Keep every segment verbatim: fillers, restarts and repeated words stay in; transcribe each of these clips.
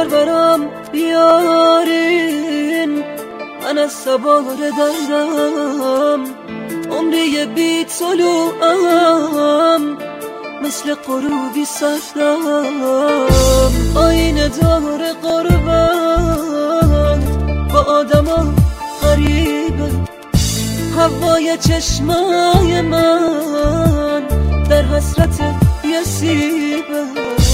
خنجر برام بیارین، من از سوار دردم عمری بی طلوعم، مثل غروبی سردم. آینه دار غربت با آدما غریبه، هوای چشمای من در حسرت یه سیبه.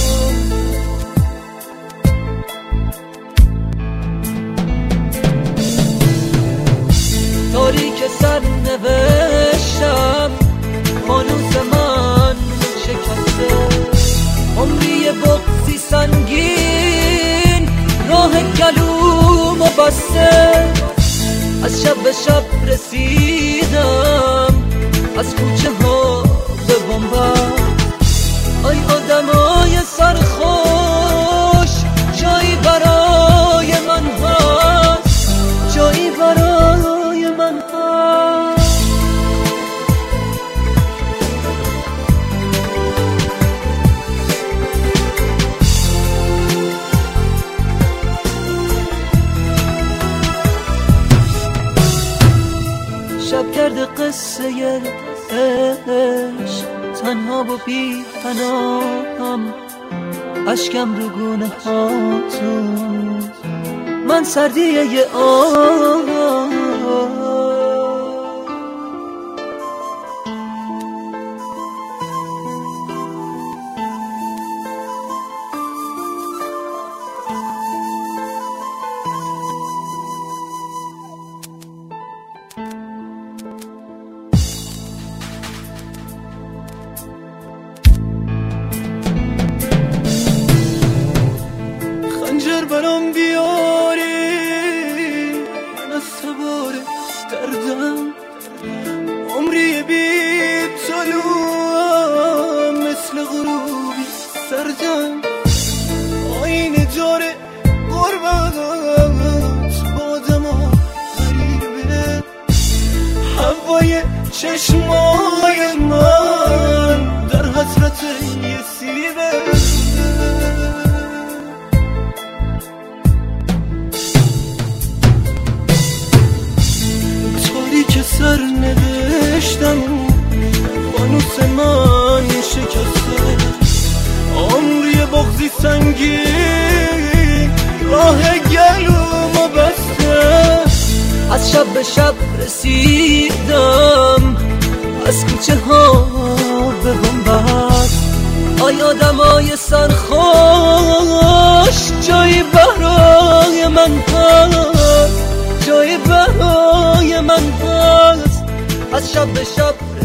تاریک سر نوشتم فانوس من شکسته، عمری بغضی سنگین راه گلومو بسته. از شب به شب رسیدم از کوچه ها به بنبست. آی آدمای سرخوش جایی برای من هست، جایی برای من هست. شب کرده قصه عشق، تنها و بی پناهم، اشکم رو گونه هاتون، من سردیه یه آه. خنجر برام بیاری، من از سوار دردم عمری بی طلوعم، مثل غروبی سردم. آینه دار غربت با آدما غریبه، هوای چشمای من در حسرت یه سیبه. که سر نوشتم فانوس من شکسته، عمری بغضی سنگین راه گلومو بسته. از شب به شب رسیدم از کوچه ها به بنبست. آی آدمای سرخوش جایی برای من هست، جایی برای من هست. از شب به شب